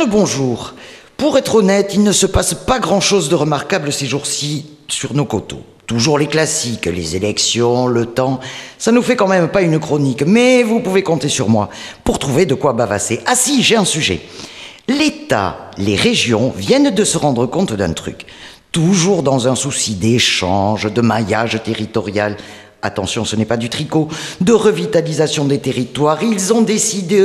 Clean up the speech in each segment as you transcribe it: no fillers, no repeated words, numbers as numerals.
bonjour. Pour être honnête, il ne se passe pas grand-chose de remarquable ces jours-ci sur nos coteaux. Toujours les classiques, les élections, le temps. Ça nous fait quand même pas une chronique, mais vous pouvez compter sur moi pour trouver de quoi bavasser. Ah si, j'ai un sujet. L'État, les régions viennent de se rendre compte d'un truc. Toujours dans un souci d'échange, de maillage territorial. Attention, ce n'est pas du tricot. De revitalisation des territoires. Ils ont décidé,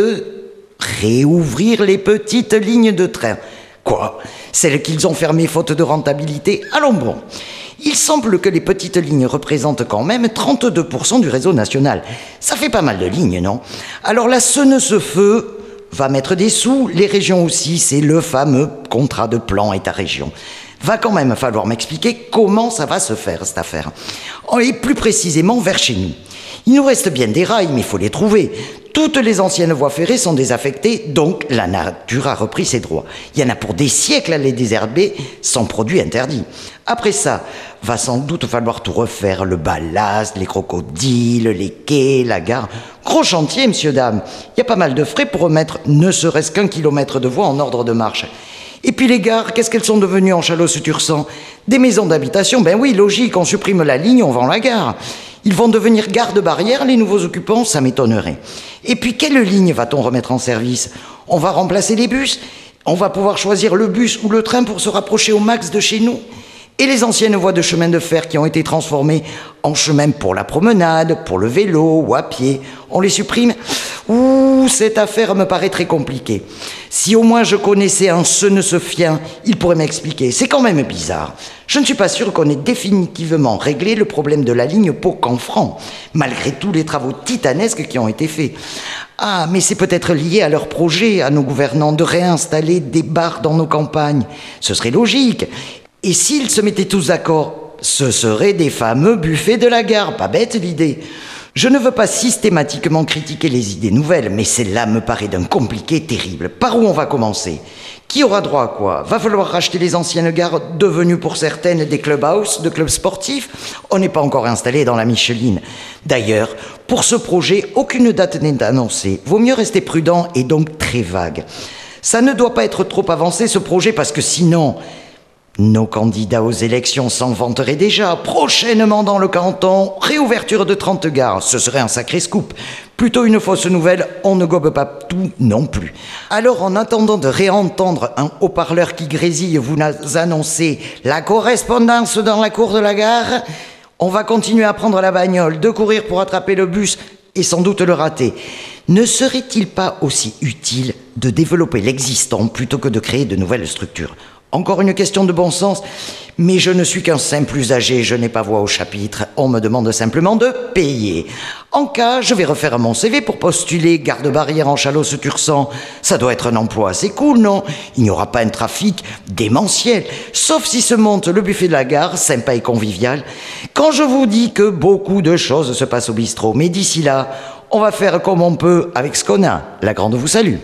réouvrir les petites lignes de train. Quoi ? Celles qu'ils ont fermées faute de rentabilité ? Allons bon. Il semble que les petites lignes représentent quand même 32% du réseau national. Ça fait pas mal de lignes, non ? Alors la Seine-se-Feu va mettre des sous, les régions aussi, c'est le fameux contrat de plan État-région. Va quand même falloir m'expliquer comment ça va se faire, cette affaire. Et plus précisément vers chez nous. Il nous reste bien des rails, mais il faut les trouver. Toutes les anciennes voies ferrées sont désaffectées, donc la nature a repris ses droits. Il y en a pour des siècles à les désherber sans produit interdit. Après ça, va sans doute falloir tout refaire, le ballast, les crocodiles, les quais, la gare. Gros chantier, messieurs, dames. Il y a pas mal de frais pour remettre ne serait-ce qu'1 kilomètre de voie en ordre de marche. Et puis les gares, qu'est-ce qu'elles sont devenues en Chalosse-Tursan ? Des maisons d'habitation, ben oui, logique, on supprime la ligne, on vend la gare. Ils vont devenir garde-barrière, les nouveaux occupants, ça m'étonnerait. Et puis, quelle ligne va-t-on remettre en service ? On va remplacer les bus ? On va pouvoir choisir le bus ou le train pour se rapprocher au max de chez nous ? Et les anciennes voies de chemin de fer qui ont été transformées en chemin pour la promenade, pour le vélo ou à pied, on les supprime ? Ouh, cette affaire me paraît très compliquée. Si au moins je connaissais un Seine-se-Fien, il pourrait m'expliquer. C'est quand même bizarre. Je ne suis pas sûr qu'on ait définitivement réglé le problème de la ligne Pau-Canfranc, malgré tous les travaux titanesques qui ont été faits. Ah, mais c'est peut-être lié à leur projet, à nos gouvernants, de réinstaller des bars dans nos campagnes. Ce serait logique. Et s'ils se mettaient tous d'accord, ce seraient des fameux buffets de la gare. Pas bête l'idée. Je ne veux pas systématiquement critiquer les idées nouvelles, mais celle-là me paraît d'un compliqué terrible. Par où on va commencer ? Qui aura droit à quoi ? Va falloir racheter les anciennes gares devenues pour certaines des clubhouses, de clubs sportifs ? On n'est pas encore installé dans la Micheline. D'ailleurs, pour ce projet, aucune date n'est annoncée. Vaut mieux rester prudent et donc très vague. Ça ne doit pas être trop avancé ce projet parce que sinon... Nos candidats aux élections s'en vanteraient déjà. Prochainement dans le canton, réouverture de 30 gares. Ce serait un sacré scoop. Plutôt une fausse nouvelle, on ne gobe pas tout non plus. Alors en attendant de réentendre un haut-parleur qui grésille vous annoncer la correspondance dans la cour de la gare, on va continuer à prendre la bagnole, de courir pour attraper le bus et sans doute le rater. Ne serait-il pas aussi utile de développer l'existant plutôt que de créer de nouvelles structures ? Encore une question de bon sens, mais je ne suis qu'un simple usager, je n'ai pas voix au chapitre, on me demande simplement de payer. En cas, je vais refaire mon CV pour postuler garde-barrière en Chalosse-Tursan. Ça doit être un emploi assez cool, non ? Il n'y aura pas un trafic démentiel, sauf si se monte le buffet de la gare, sympa et convivial. Quand je vous dis que beaucoup de choses se passent au bistrot, mais d'ici là, on va faire comme on peut avec ce qu'on a. La Grande vous salue.